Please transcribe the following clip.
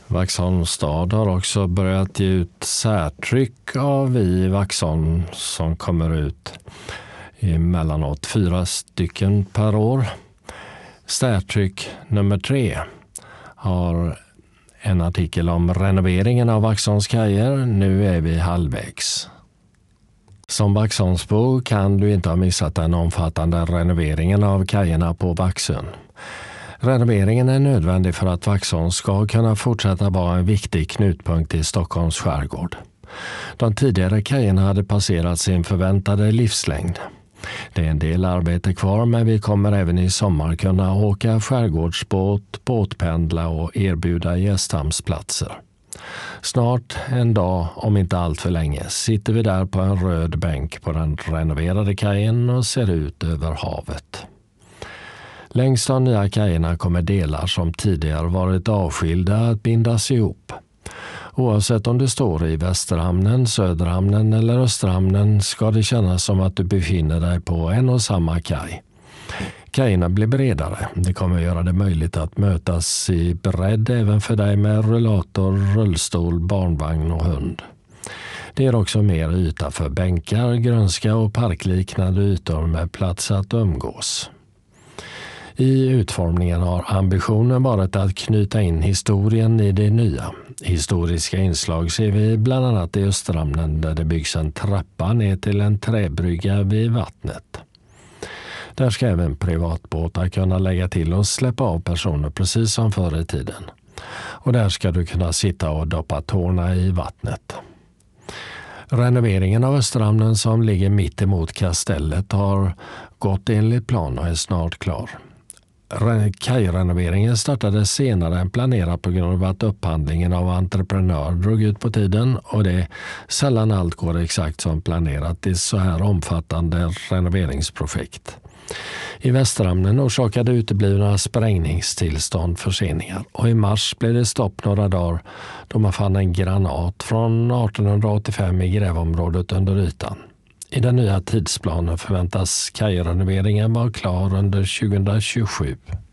Vaxholms stad har också börjat ge ut särtryck av i Vaxholm som kommer ut emellanåt 4 stycken per år. Särtryck nummer 3 har en artikel om renoveringen av Vaxholms kajer. Nu är vi halvvägs. Som Vaxholmsbo kan du inte ha missat den omfattande renoveringen av kajerna på Vaxön. Renoveringen är nödvändig för att Vaxholm ska kunna fortsätta vara en viktig knutpunkt i Stockholms skärgård. De tidigare kajerna hade passerat sin förväntade livslängd. Det är en del arbete kvar, men vi kommer även i sommar kunna åka skärgårdsbåt, båtpendla och erbjuda gästhamnsplatser. Snart en dag, om inte allt för länge, sitter vi där på en röd bänk på den renoverade kajen och ser ut över havet. Längs de nya kajerna kommer delar som tidigare varit avskilda att bindas ihop. Oavsett om du står i Västerhamnen, Söderhamnen eller Österhamnen ska det kännas som att du befinner dig på en och samma kaj. Kajerna blir bredare. Det kommer göra det möjligt att mötas i bredd även för dig med rullator, rullstol, barnvagn och hund. Det är också mer yta för bänkar, grönska och parkliknande ytor med plats att umgås. I utformningen har ambitionen varit att knyta in historien i det nya. Historiska inslag ser vi bland annat i Österhamnen där det byggs en trappa ner till en träbrygga vid vattnet. Där ska även privatbåtar kunna lägga till och släppa av personer precis som förr i tiden. Och där ska du kunna sitta och doppa tårna i vattnet. Renoveringen av Österhamnen som ligger mitt emot kastellet har gått enligt plan och är snart klar. Kajrenoveringen startade senare än planerat på grund av att upphandlingen av entreprenör drog ut på tiden och det är sällan allt går exakt som planerat i så här omfattande renoveringsprojekt. I Västerhamnen orsakade uteblivna sprängningstillstånd förseningar och i mars blev det stopp några dagar då man fann en granat från 1885 i grävområdet under ytan. I den nya tidsplanen förväntas kajrenoveringen vara klar under 2027.